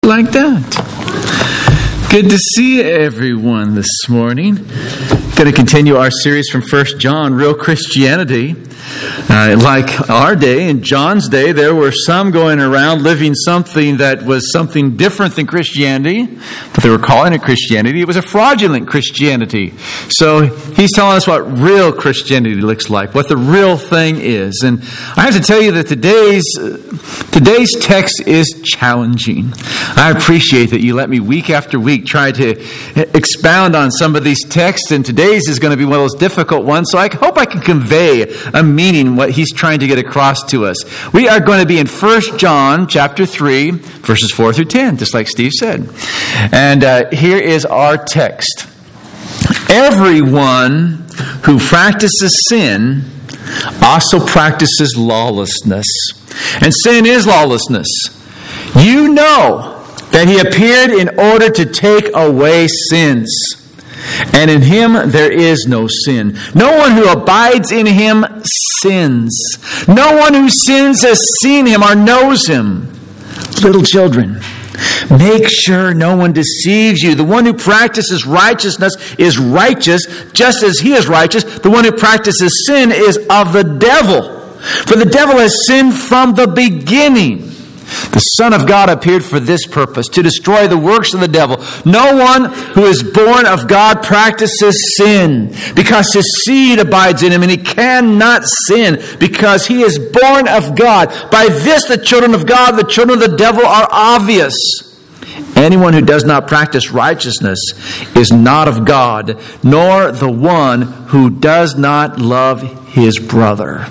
like that. Good to see everyone this morning. Going to continue our series from 1 John, Real Christianity. Like our day, in John's day, there were some going around living something that was something different than Christianity, but they were calling it Christianity. It was a fraudulent Christianity. So he's telling us what real Christianity looks like, what the real thing is. And I have to tell you that today's text is challenging. I appreciate that you let me week after week try to expound on some of these texts, and today's is going to be one of those difficult ones, so I hope I can convey a meaning, what he's trying to get across to us. We are going to be in 1 John chapter 3, verses 4 through 10, just like Steve said. And here is our text. Everyone who practices sin also practices lawlessness. And sin is lawlessness. You know that he appeared in order to take away sins. And in him there is no sin. No one who abides in him sins. No one who sins has seen him or knows him. Little children, make sure no one deceives you. The one who practices righteousness is righteous, just as he is righteous. The one who practices sin is of the devil. For the devil has sinned from the beginning. The Son of God appeared for this purpose, to destroy the works of the devil. No one who is born of God practices sin, because his seed abides in him, and he cannot sin, because he is born of God. By this the children of God, the children of the devil are obvious. Anyone who does not practice righteousness is not of God, nor the one who does not love his brother.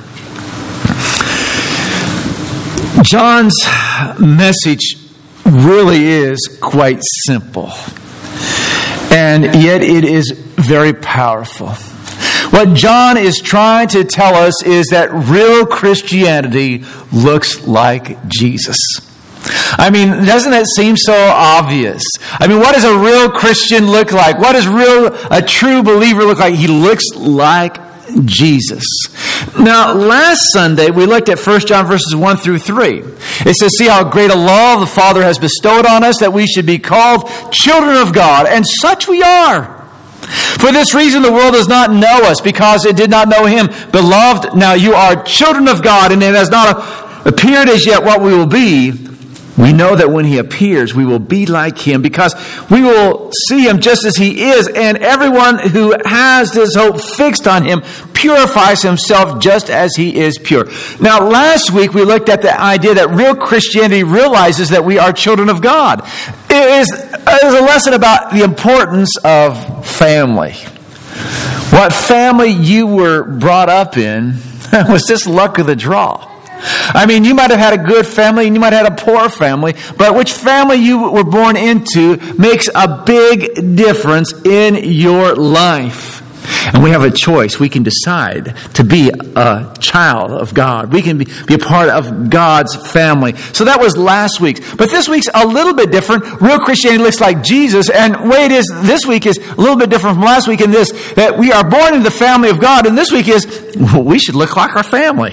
John's message really is quite simple, and yet it is very powerful. What John is trying to tell us is that real Christianity looks like Jesus. I mean, doesn't that seem so obvious? I mean, what does a real Christian look like? What does a true believer look like? He looks like Jesus. Now, last Sunday, we looked at 1 John verses 1 through 3. It says, see how great a love the Father has bestowed on us, that we should be called children of God, and such we are. For this reason, the world does not know us, because it did not know him. Beloved, now you are children of God, and it has not appeared as yet what we will be. We know that when he appears, we will be like him, because we will see him just as he is. And everyone who has this hope fixed on him purifies himself just as he is pure. Now, last week we looked at the idea that real Christianity realizes that we are children of God. It is a lesson about the importance of family. What family you were brought up in was just luck of the draw. I mean, you might have had a good family and you might have had a poor family, but which family you were born into makes a big difference in your life. And we have a choice. We can decide to be a child of God. We can be a part of God's family. So that was last week's. But this week's a little bit different. Real Christianity looks like Jesus. And the way it is this week is a little bit different from last week in this, that we are born into the family of God. And this week is, we should look like our family.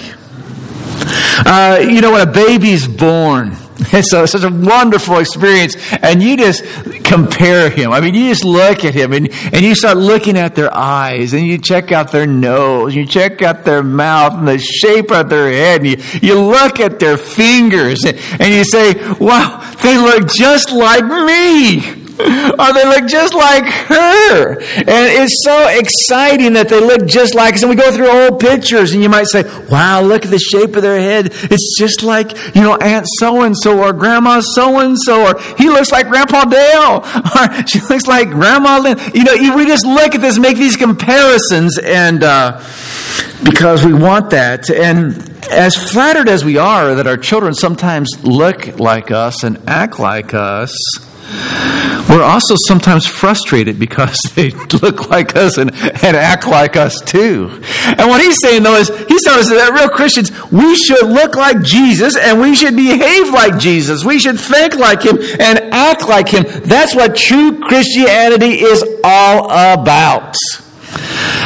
When a baby's born, it's such a wonderful experience, and you just compare him. I mean, you just look at him, and you start looking at their eyes, and you check out their nose, you check out their mouth, and the shape of their head, and you look at their fingers, and you say, wow, they look just like me. Or they look just like her. And it's so exciting that they look just like us. And we go through old pictures and you might say, wow, look at the shape of their head. It's just like, Aunt so-and-so or Grandma so-and-so. Or he looks like Grandpa Dale. Or she looks like Grandma Lynn. We just look at this, make these comparisons. And because we want that. And as flattered as we are that our children sometimes look like us and act like us, we're also sometimes frustrated because they look like us and act like us too. And what he's saying, though, is he's telling us that real Christians, we should look like Jesus and we should behave like Jesus. We should think like him and act like him. That's what true Christianity is all about.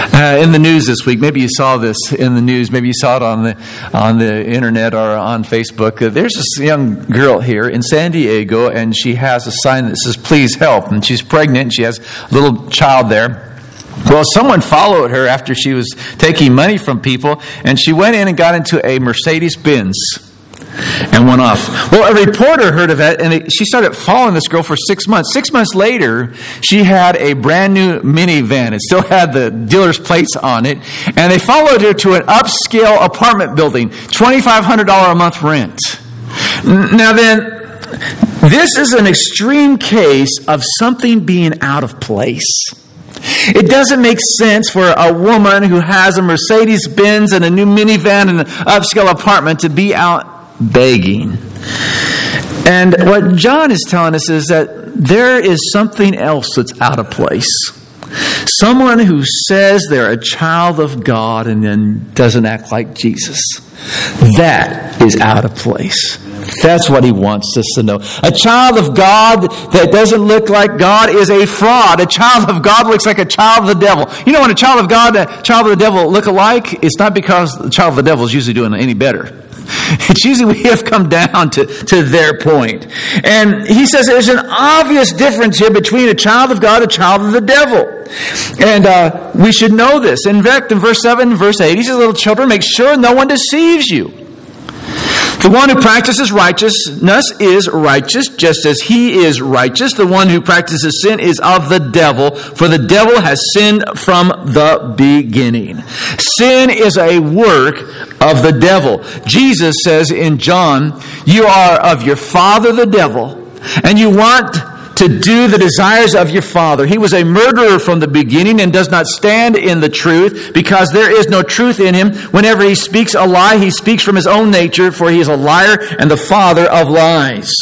In the news this week, maybe you saw this in the news, maybe you saw it on the internet or on Facebook. There's this young girl here in San Diego, and she has a sign that says, "Please help." And she's pregnant, and she has a little child there. Well, someone followed her after she was taking money from people, and she went in and got into a Mercedes-Benz and went off. Well, a reporter heard of it, and she started following this girl for 6 months. 6 months later, she had a brand new minivan. It still had the dealer's plates on it, and they followed her to an upscale apartment building, $2,500 a month rent. Now then, this is an extreme case of something being out of place. It doesn't make sense for a woman who has a Mercedes-Benz and a new minivan and an upscale apartment to be out begging. And what John is telling us is that there is something else that's out of place. Someone who says they're a child of God and then doesn't act like Jesus. That is out of place. That's what he wants us to know. A child of God that doesn't look like God is a fraud. A child of God looks like a child of the devil. You know, when a child of God and a child of the devil look alike, it's not because the child of the devil is usually doing any better. It's usually we have come down to their point. And he says there's an obvious difference here between a child of God and a child of the devil. And we should know this. In fact, in verse 7 and verse 8, he says, "Little children, make sure no one deceives you. The one who practices righteousness is righteous, just as he is righteous. The one who practices sin is of the devil, for the devil has sinned from the beginning." Sin is a work of the devil. Jesus says in John, "You are of your father the devil, and you want to do the desires of your father. He was a murderer from the beginning and does not stand in the truth, because there is no truth in him. Whenever he speaks a lie, he speaks from his own nature, for he is a liar and the father of lies."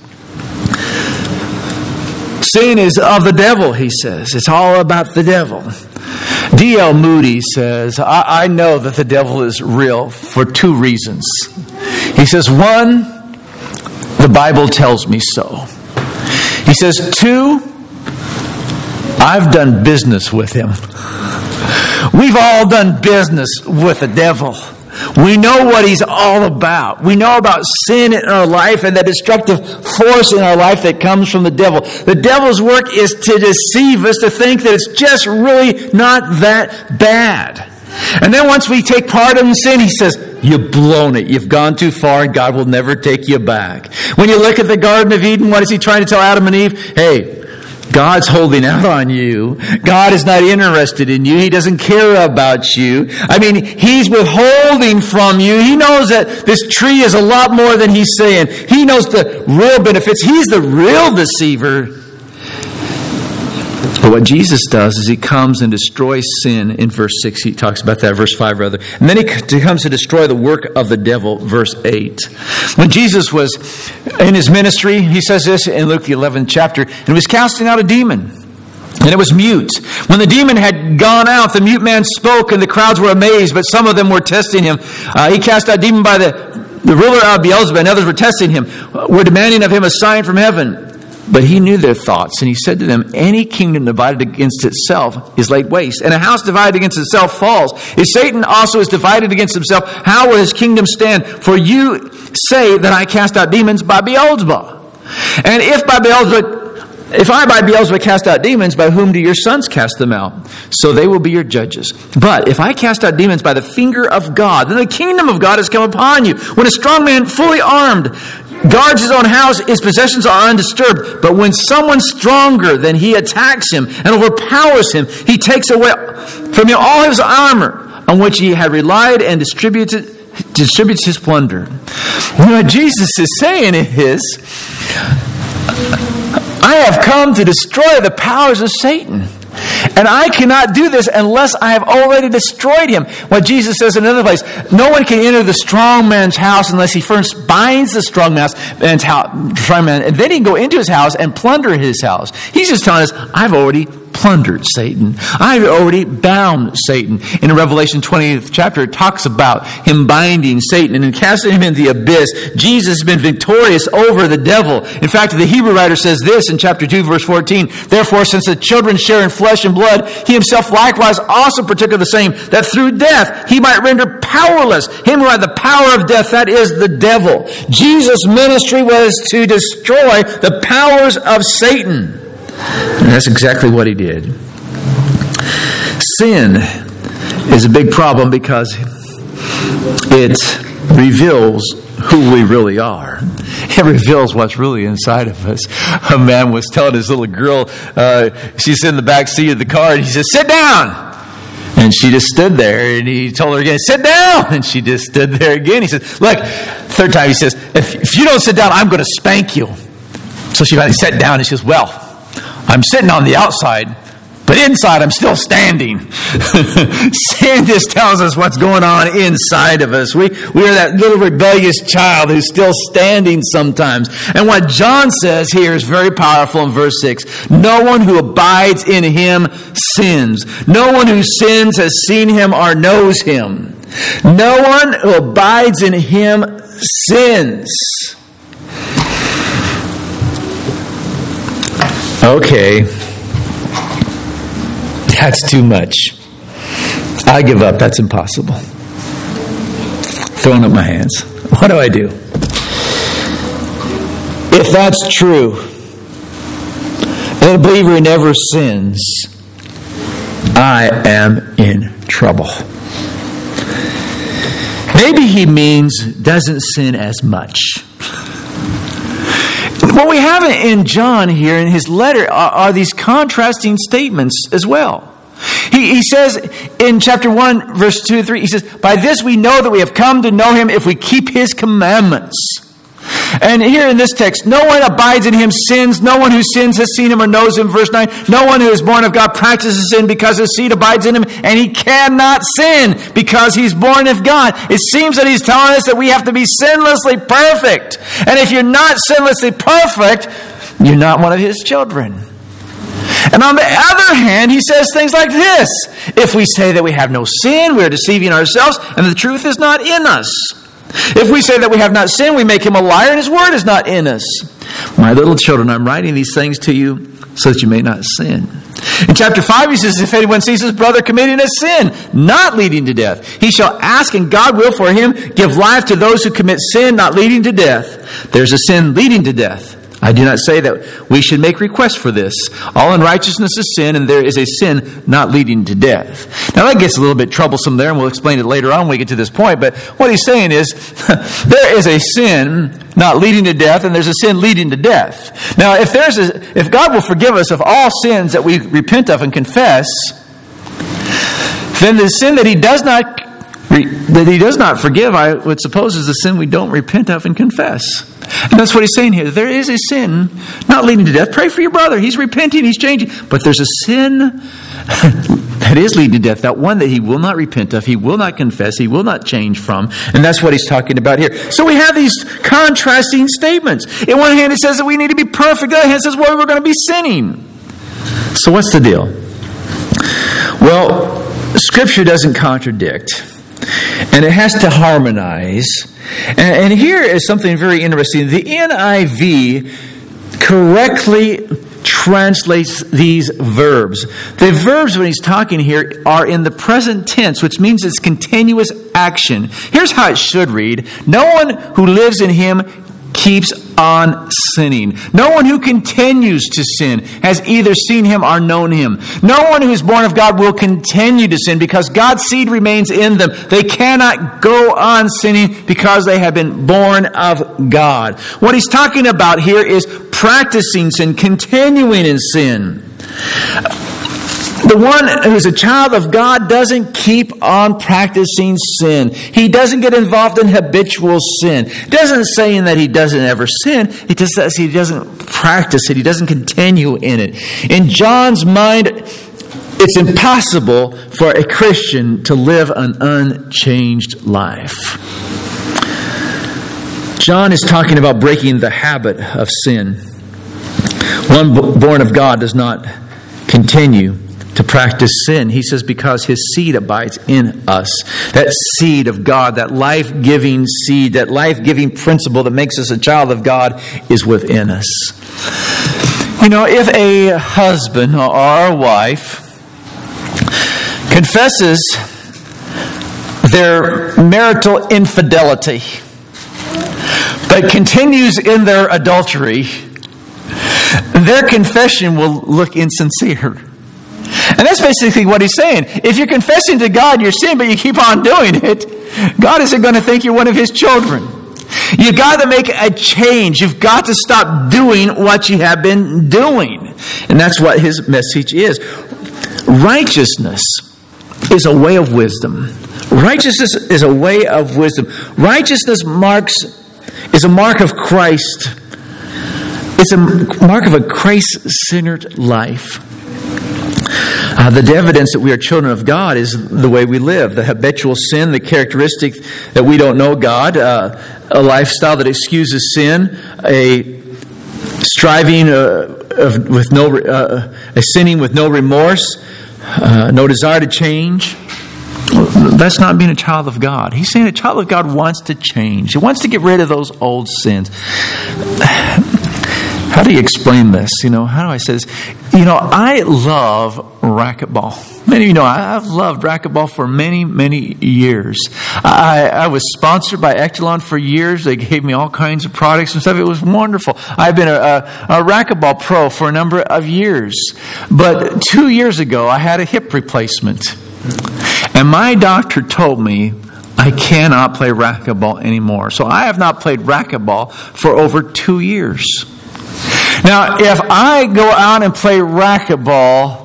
Sin is of the devil, he says. It's all about the devil. D.L. Moody says, I know that the devil is real for two reasons. He says, one, the Bible tells me so. He says, two, I've done business with him. We've all done business with the devil. We know what he's all about. We know about sin in our life and the destructive force in our life that comes from the devil. The devil's work is to deceive us, to think that it's just really not that bad. And then once we take part in sin, he says, "You've blown it. You've gone too far, and God will never take you back." When you look at the Garden of Eden, what is he trying to tell Adam and Eve? Hey, God's holding out on you. God is not interested in you. He doesn't care about you. I mean, he's withholding from you. He knows that this tree is a lot more than he's saying. He knows the real benefits. He's the real deceiver. But what Jesus does is he comes and destroys sin in verse 6. He talks about that, verse 5 rather. And then he comes to destroy the work of the devil, verse 8. When Jesus was in his ministry, he says this in Luke the 11th chapter, and he was casting out a demon. And it was mute. When the demon had gone out, the mute man spoke, and the crowds were amazed, but some of them were testing him. He cast out a demon by the ruler of Beelzebub, and others were testing him, were demanding of him a sign from heaven. But he knew their thoughts, and he said to them, "Any kingdom divided against itself is laid waste, and a house divided against itself falls. If Satan also is divided against himself, how will his kingdom stand? For you say that I cast out demons by Beelzebub. And if I by Beelzebub cast out demons, by whom do your sons cast them out? So they will be your judges. But if I cast out demons by the finger of God, then the kingdom of God has come upon you. When a strong man, fully armed, guards his own house, his possessions are undisturbed. But when someone stronger than he attacks him and overpowers him, he takes away from him all his armor on which he had relied and distributes his plunder." What Jesus is saying is, I have come to destroy the powers of Satan. And I cannot do this unless I have already destroyed him. What Jesus says in another place, no one can enter the strong man's house unless he first binds the strong man's house, and then he can go into his house and plunder his house. He's just telling us, I've already plundered Satan. I've already bound Satan. In Revelation 20th chapter, it talks about him binding Satan and casting him into the abyss. Jesus has been victorious over the devil. In fact, the Hebrew writer says this in chapter 2, verse 14, "Therefore, since the children share in flesh and blood, he himself likewise also partook of the same, that through death he might render powerless him who had the power of death, that is, the devil." Jesus' ministry was to destroy the powers of Satan. And that's exactly what he did. Sin is a big problem because it reveals who we really are. It reveals what's really inside of us. A man was telling his little girl, she's in the back seat of the car, and he says, "Sit down." And she just stood there, and he told her again, "Sit down." And she just stood there again. He said, "Look," third time he says, if you don't sit down, I'm going to spank you." So she finally sat down, and she says, "Well, I'm sitting on the outside, but inside I'm still standing." Sin just tells us what's going on inside of us. We are that little rebellious child who's still standing sometimes. And what John says here is very powerful in verse 6. No one who abides in him sins. No one who sins has seen him or knows him. No one who abides in him sins. Okay, that's too much. I give up. That's impossible. Throwing up my hands. What do I do? If that's true, that a believer never sins, I am in trouble. Maybe he means doesn't sin as much. What we have in John here in his letter are these contrasting statements as well. He says in chapter 1, verse 2 and 3, he says, "By this we know that we have come to know him if we keep his commandments." And here in this text, no one abides in him sins. No one who sins has seen him or knows him. Verse 9, no one who is born of God practices sin because his seed abides in him, and he cannot sin because he's born of God. It seems that he's telling us that we have to be sinlessly perfect. And if you're not sinlessly perfect, you're not one of his children. And on the other hand, he says things like this: if we say that we have no sin, we are deceiving ourselves, and the truth is not in us. If we say that we have not sinned, we make him a liar, and his word is not in us. My little children, I'm writing these things to you so that you may not sin. In chapter 5, he says, if anyone sees his brother committing a sin, not leading to death, he shall ask, and God will for him give life to those who commit sin, not leading to death. There's a sin leading to death. I do not say that we should make request for this. All unrighteousness is sin, and there is a sin not leading to death. Now that gets a little bit troublesome there, and we'll explain it later on when we get to this point. But what he's saying is, there is a sin not leading to death, and there's a sin leading to death. Now, if God will forgive us of all sins that we repent of and confess, then the sin that He does not forgive, I would suppose, is the sin we don't repent of and confess. And that's what he's saying here. There is a sin not leading to death. Pray for your brother. He's repenting. He's changing. But there's a sin that is leading to death. That one that he will not repent of. He will not confess. He will not change from. And that's what he's talking about here. So we have these contrasting statements. In one hand, it says that we need to be perfect. The other hand says, well, we're going to be sinning. So what's the deal? Well, Scripture doesn't contradict. And it has to harmonize. And here is something very interesting. The NIV correctly translates these verbs. The verbs, when he's talking here, are in the present tense, which means it's continuous action. Here's how it should read. No one who lives in him keeps on sinning. No one who continues to sin has either seen him or known him. No one who is born of God will continue to sin because God's seed remains in them. They cannot go on sinning because they have been born of God. What he's talking about here is practicing sin, continuing in sin. The one who is a child of God doesn't keep on practicing sin. He doesn't get involved in habitual sin. It doesn't say that he doesn't ever sin. It just says he doesn't practice it. He doesn't continue in it. In John's mind, it's impossible for a Christian to live an unchanged life. John is talking about breaking the habit of sin. One born of God does not continue to practice sin? He says, because his seed abides in us. That seed of God, that life-giving seed, that life-giving principle that makes us a child of God is within us. You know, if a husband or a wife confesses their marital infidelity, but continues in their adultery, their confession will look insincere. And that's basically what he's saying. If you're confessing to God your sin, but you keep on doing it, God isn't going to think you're one of his children. You've got to make a change. You've got to stop doing what you have been doing. And that's what his message is. Righteousness is a way of wisdom. Righteousness is a way of wisdom. Righteousness is a mark of Christ. It's a mark of a Christ-centered life. The evidence that we are children of God is the way we live. The habitual sin, the characteristic that we don't know God, a lifestyle that excuses sin, a striving a sinning with no remorse, no desire to change. That's not being a child of God. He's saying a child of God wants to change. He wants to get rid of those old sins. How do you explain this? How do I say this? I love racquetball. Many of you know I've loved racquetball for many, many years. I was sponsored by Echelon for years. They gave me all kinds of products and stuff. It was wonderful. I've been a racquetball pro for a number of years. But 2 years ago, I had a hip replacement. And my doctor told me I cannot play racquetball anymore. So I have not played racquetball for over 2 years. Now, if I go out and play racquetball,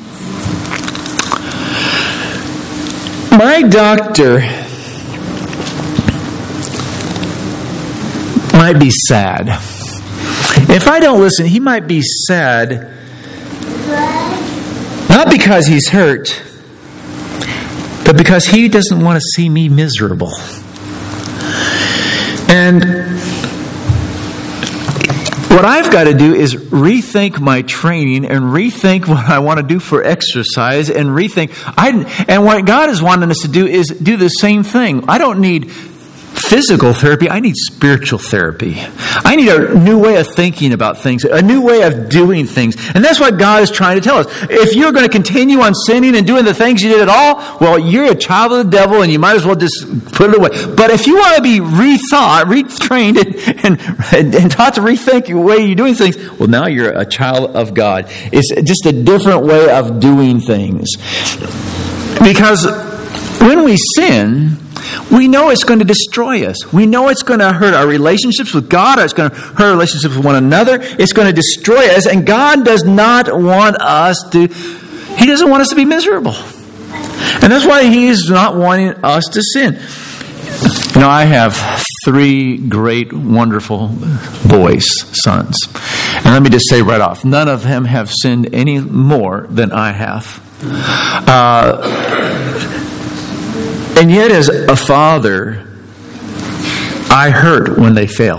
my doctor might be sad. If I don't listen, he might be sad, not because he's hurt, but because he doesn't want to see me miserable. And what I've got to do is rethink my training and rethink what I want to do for exercise and rethink. And what God is wanting us to do is do the same thing. I don't need physical therapy. I need spiritual therapy. I need a new way of thinking about things, a new way of doing things. And that's what God is trying to tell us. If you're going to continue on sinning and doing the things you did at all, well, you're a child of the devil and you might as well just put it away. But if you want to be retrained and taught to rethink the way you're doing things, well, now you're a child of God. It's just a different way of doing things. Because when we sin, we know it's going to destroy us. We know it's going to hurt our relationships with God. It's going to hurt our relationships with one another. It's going to destroy us. And God does not want us to, He doesn't want us to be miserable. And that's why He is not wanting us to sin. I have 3 great, wonderful boys, sons. And let me just say right off, none of them have sinned any more than I have. And yet, as a father, I hurt when they fail.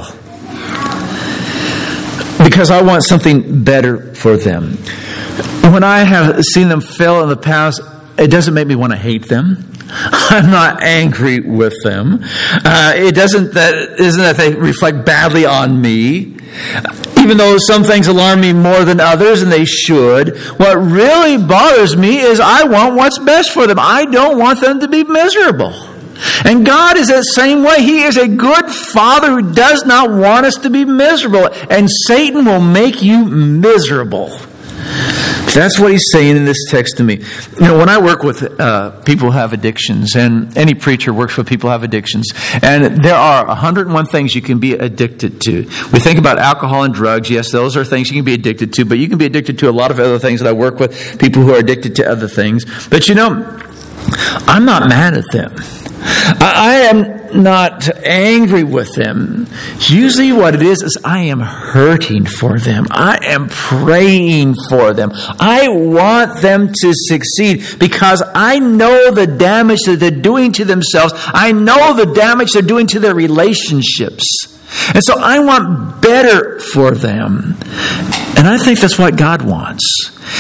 Because I want something better for them. When I have seen them fail in the past, it doesn't make me want to hate them. I'm not angry with them. Isn't that they reflect badly on me. Even though some things alarm me more than others, and they should, what really bothers me is I want what's best for them. I don't want them to be miserable. And God is that same way. He is a good Father who does not want us to be miserable. And Satan will make you miserable. That's what he's saying in this text to me. When I work with people who have addictions, and any preacher works with people who have addictions, and there are 101 things you can be addicted to. We think about alcohol and drugs. Yes, those are things you can be addicted to, but you can be addicted to a lot of other things. That I work with people who are addicted to other things. But I'm not mad at them. I am not angry with them. Usually what it is I am hurting for them. I am praying for them. I want them to succeed because I know the damage that they're doing to themselves. I know the damage they're doing to their relationships. And so I want better for them. And I think that's what God wants.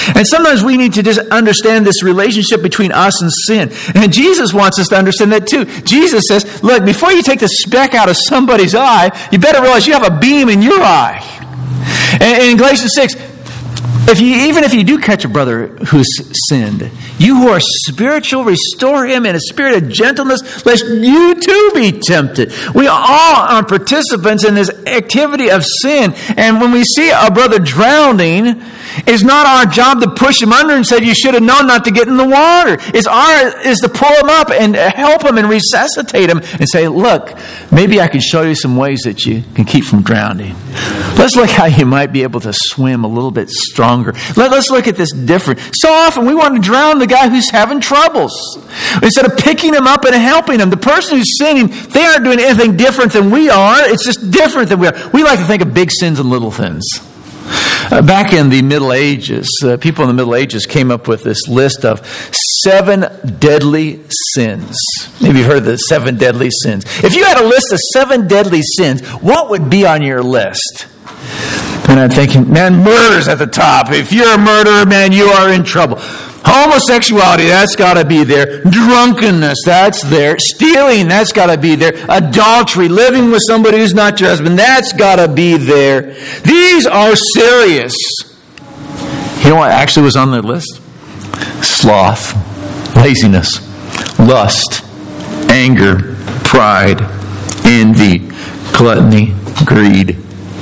And sometimes we need to just understand this relationship between us and sin. And Jesus wants us to understand that too. Jesus says, look, before you take the speck out of somebody's eye, you better realize you have a beam in your eye. And in Galatians 6, even if you do catch a brother who's sinned, you who are spiritual, restore him in a spirit of gentleness, lest you too be tempted. We all are participants in this activity of sin. And when we see a brother drowning, it's not our job to push him under and say, you should have known not to get in the water. It's to pull him up and help him and resuscitate him and say, look, maybe I can show you some ways that you can keep from drowning. Let's look how you might be able to swim a little bit stronger. Let's look at this different. So often we want to drown the guy who's having troubles. Instead of picking him up and helping him. The person who's sinning, they aren't doing anything different than we are. It's just different than we are. We like to think of big sins and little sins. Back in the Middle Ages, people in the Middle Ages came up with this list of 7 deadly sins. Maybe you've heard of the 7 deadly sins. If you had a list of 7 deadly sins, what would be on your list? And I'm thinking, man, murder's at the top. If you're a murderer, man, you are in trouble. Homosexuality, that's got to be there. Drunkenness, that's there. Stealing, that's got to be there. Adultery, living with somebody who's not your husband, that's got to be there. These are serious. You know what actually was on their list? Sloth, laziness, lust, anger, pride, envy, gluttony, greed.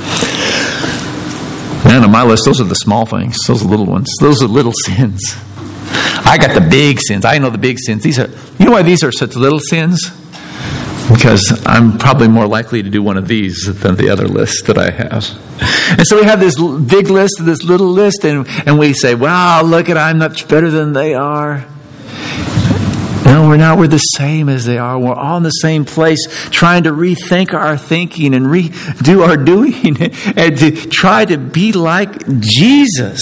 Man, on my list, those are the small things. Those are little ones. Those are little sins. I got the big sins. I know the big sins. You know why these are such little sins? Because I'm probably more likely to do one of these than the other list that I have. And so we have this big list and this little list, and we say, wow, look at, I'm much better than they are. No, we're not. We're the same as they are. We're all in the same place, trying to rethink our thinking and redo our doing and to try to be like Jesus.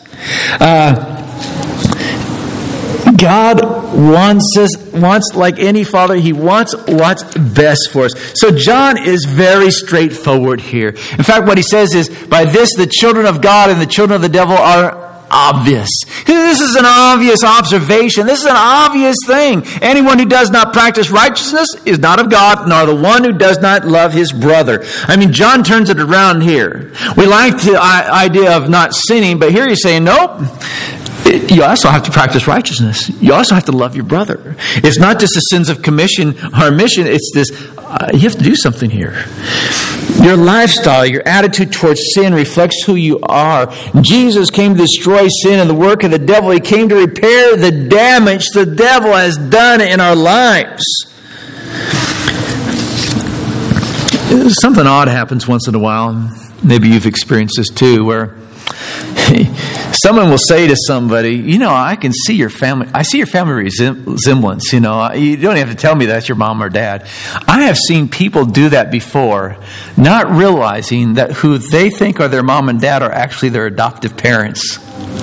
God wants like any father, He wants what's best for us. So John is very straightforward here. In fact, what he says is, by this the children of God and the children of the devil are obvious. This is an obvious observation. This is an obvious thing. Anyone who does not practice righteousness is not of God, nor the one who does not love his brother. I mean, John turns it around here. We like the idea of not sinning, but here he's saying, nope. You also have to practice righteousness. You also have to love your brother. It's not just the sins of commission or omission. It's this, you have to do something here. Your lifestyle, your attitude towards sin reflects who you are. Jesus came to destroy sin and the work of the devil. He came to repair the damage the devil has done in our lives. Something odd happens once in a while. Maybe you've experienced this too, where someone will say to somebody, you know, I can see your family. I see your family resemblance. You know, you don't have to tell me that's your mom or dad. I have seen people do that before, not realizing that who they think are their mom and dad are actually their adoptive parents.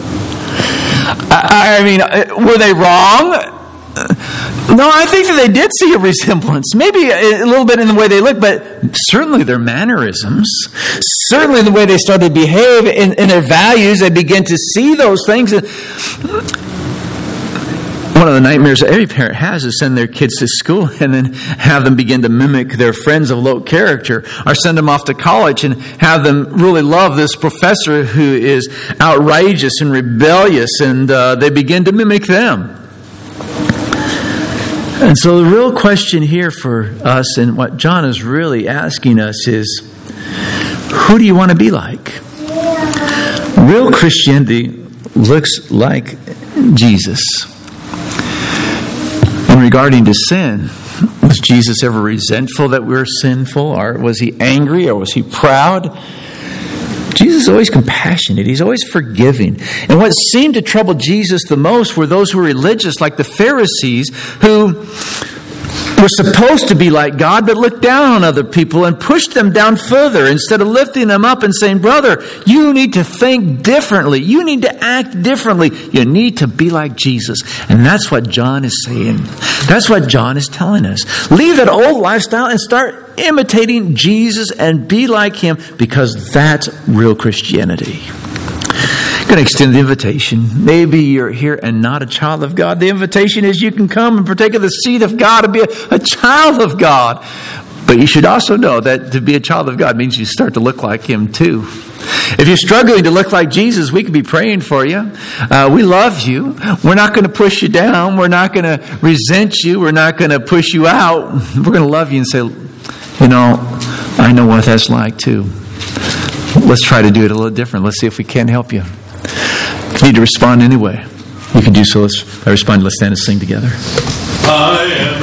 I mean, were they wrong? No, I think that they did see a resemblance. Maybe a little bit in the way they look, but certainly their mannerisms, certainly in the way they started to behave, in their values, they begin to see those things. One of the nightmares that every parent has is send their kids to school and then have them begin to mimic their friends of low character, or send them off to college and have them really love this professor who is outrageous and rebellious, and they begin to mimic them. And so the real question here for us, and what John is really asking us, is, who do you want to be like? Real Christianity looks like Jesus. And regarding to sin, was Jesus ever resentful that we were sinful? Or was he angry? Or was he proud? Jesus is always compassionate. He's always forgiving. And what seemed to trouble Jesus the most were those who were religious, like the Pharisees, who were supposed to be like God, but looked down on other people and pushed them down further instead of lifting them up and saying, brother, you need to think differently. You need to act differently. You need to be like Jesus. And that's what John is saying. That's what John is telling us. Leave that old lifestyle and start imitating Jesus and be like him, because that's real Christianity. going to extend the invitation. Maybe you're here and not a child of God. The invitation is you can come and partake of the seed of God and be a child of God. But you should also know that to be a child of God means you start to look like Him too. If you're struggling to look like Jesus, we could be praying for you. We love you. We're not going to push you down. We're not going to resent you. We're not going to push you out. We're going to love you and say, I know what that's like too. Let's try to do it a little different. Let's see if we can help you. If you need to respond anyway, you can do so. Let's stand and sing together. I am